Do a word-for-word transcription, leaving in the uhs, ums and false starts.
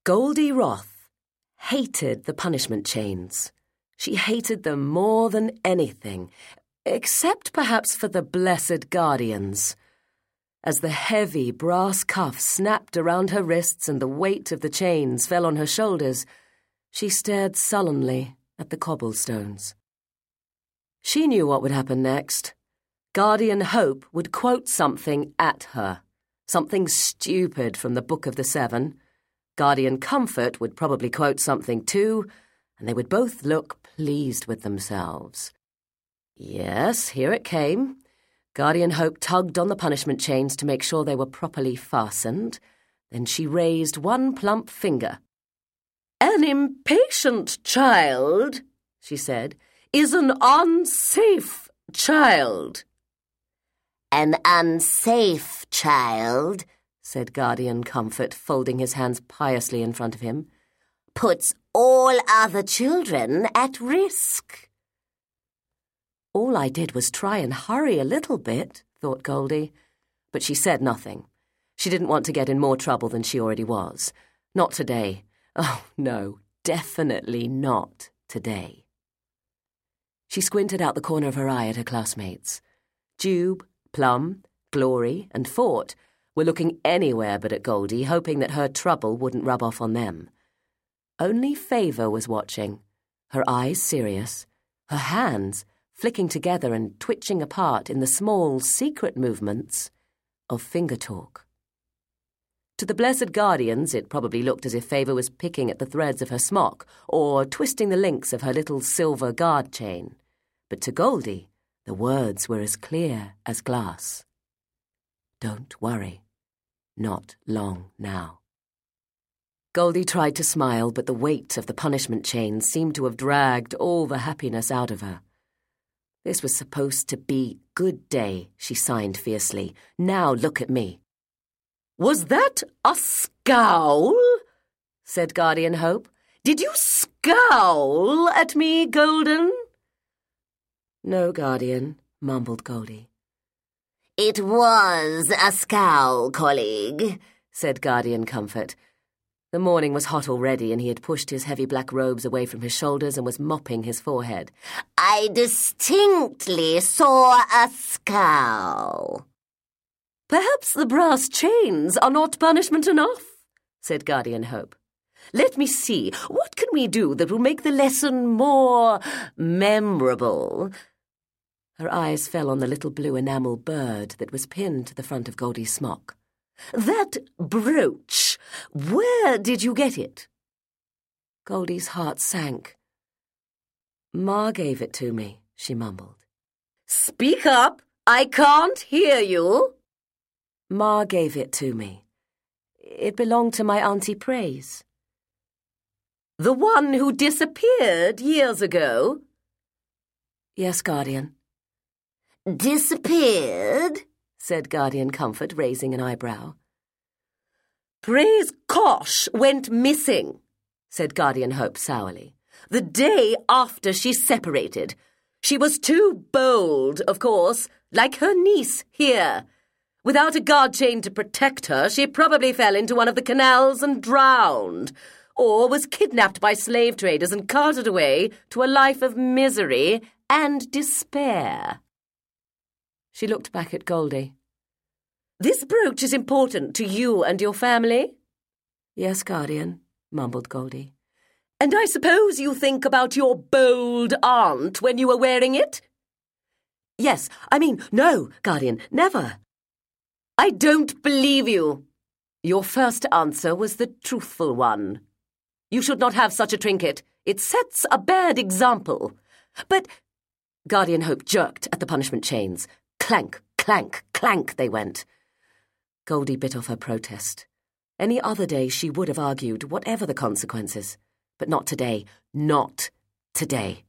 Goldie Roth hated the punishment chains. She hated them more than anything, except perhaps for the blessed guardians. As the heavy brass cuffs snapped around her wrists and the weight of the chains fell on her shoulders, she stared sullenly at the cobblestones. She knew what would happen next. Guardian Hope would quote something at her, something stupid from the Book of the Seven. Guardian Comfort would probably quote something too, and they would both look pleased with themselves. Yes, here it came. Guardian Hope tugged on the punishment chains to make sure they were properly fastened. Then she raised one plump finger. "An impatient child," she said, "is an unsafe child." "An unsafe child," said Guardian Comfort, folding his hands piously in front of him, "puts all other children at risk." All I did was try and hurry a little bit, thought Goldie. But she said nothing. She didn't want to get in more trouble than she already was. Not today. Oh, no, definitely not today. She squinted out the corner of her eye at her classmates. Jube, Plum, Glory, and Fort were looking anywhere but at Goldie, hoping that her trouble wouldn't rub off on them. Only Favour was watching, her eyes serious, her hands flicking together and twitching apart in the small, secret movements of finger talk. To the blessed guardians, it probably looked as if Favour was picking at the threads of her smock or twisting the links of her little silver guard chain. But to Goldie, the words were as clear as glass. Don't worry. Not long now. Goldie tried to smile, but the weight of the punishment chains seemed to have dragged all the happiness out of her. This was supposed to be good day, she signed fiercely. Now look at me. "Was that a scowl?" said Guardian Hope. "Did you scowl at me, Golden?" "No, Guardian," mumbled Goldie. "It was a scowl, colleague," said Guardian Comfort. The morning was hot already, and he had pushed his heavy black robes away from his shoulders and was mopping his forehead. "I distinctly saw a scowl." "Perhaps the brass chains are not punishment enough," said Guardian Hope. "Let me see, what can we do that will make the lesson more memorable?" Her eyes fell on the little blue enamel bird that was pinned to the front of Goldie's smock. "That brooch, where did you get it?" Goldie's heart sank. "Ma gave it to me," she mumbled. "Speak up, I can't hear you." "Ma gave it to me. It belonged to my Auntie Praise." "The one who disappeared years ago?" "Yes, Guardian." "Disappeared?" said Guardian Comfort, raising an eyebrow. "Praise Kosh went missing," said Guardian Hope sourly, "the day after she separated. She was too bold, of course, like her niece here. Without a guard chain to protect her, she probably fell into one of the canals and drowned, or was kidnapped by slave traders and carted away to a life of misery and despair." She looked back at Goldie. "This brooch is important to you and your family?" "Yes, Guardian," mumbled Goldie. "And I suppose you think about your bold aunt when you were wearing it?" "Yes, I mean, no, Guardian, never." "I don't believe you. Your first answer was the truthful one. You should not have such a trinket. It sets a bad example. But—" Guardian Hope jerked at the punishment chains. Clank, clank, clank they went. Goldie bit off her protest. Any other day she would have argued, whatever the consequences. But not today. Not today.